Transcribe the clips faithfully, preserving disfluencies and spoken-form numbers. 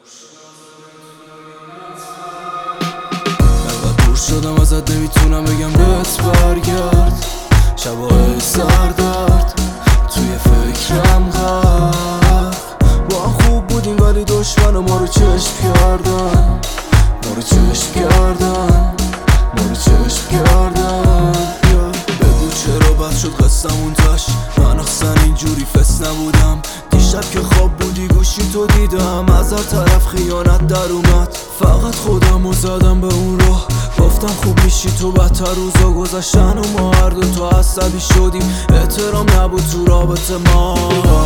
انقدر دور شدم ازت نمیتونم بگم بهت برگرد. شبای سردرد توی فکرم غرق. با هم خوب بودیم ولی دشمن ما رو چشم کردن، ما رو چشم کردن، ما رو چشم کردن. بگو چرا بد شد قصمون تش، من اصلا اینجوری فس نبودم. دیشب که خواب بودی گوشی تو دیدم، از هر طرف خیانت در اومد. فقط خودم رو زدم به اون راه، گفتم خوب میشی تو. بدتر روزا گذشتن و ما هر دو تا عصبی شدیم. احترام نبود تو رابطه ما.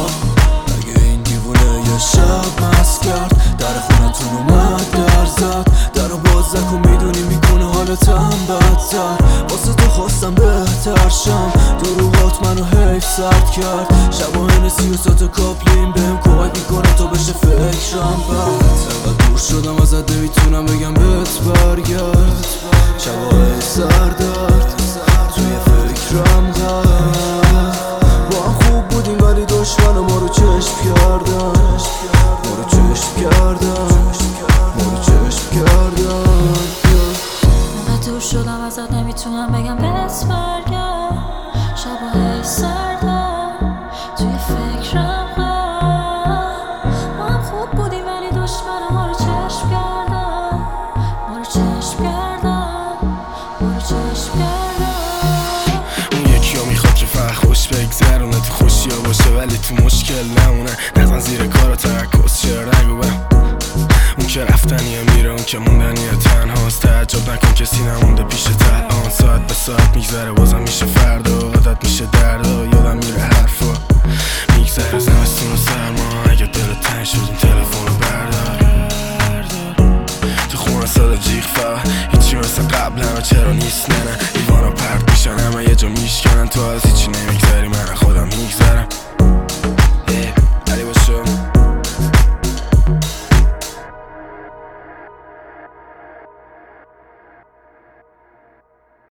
اگه این دیوونه یه شب مست کرد، در خونتون اومد در زد، در رو باز نکن میدونی میکنه حالتم بدتر. واسه تو خواستم بهتر شم، دروغات منو حیف سرد کرد. شب و هنسی و سات کاپلین بهم کمک میکنه تا بشه فکرم بد. انقدر دور شدم ازت نمیتونم بگم بهت برگرد. شبای سردرد توی فکرم غرق. با هم خوب بودیم ولی دشمن ما رو چشم کردن، ما رو چشم کردن، ما رو چشم کردن. انقدر دور شدم ازت نمیتونم بگم بهت برگرد. شبای سردرد توی فکرم غرق. با هم خوب بودیم ولی دشمن ما رو چشم کردن، ما رو چشم کردن، ما رو چشم کردن. اون یکی ها میخواد که فقط خوش بگذرونه، تو خوشی ها باشه ولی تو مشکل نمونه. نزن زیر کار و ترکز چرا نگو به اون که رفتنیه میره، اون که موندنیه تنهاست. تعجب نکن کسی نمونده پیشت الان. ساعت به ساعت میگذره بازم میشه فردا، قدرت میشه دردا، یادم میره حرفا میگذره. زمستون و سرما اگه دلت تنگ شد این تلفن رو بردار. تو خونه صدا جیغ فقط هیچی مثل قبل همه چرا نیست. نه نه ایوانا پرد میشن همه یه جا میشکنن، تو از هیچی نمیگذری من خودم میگذرم.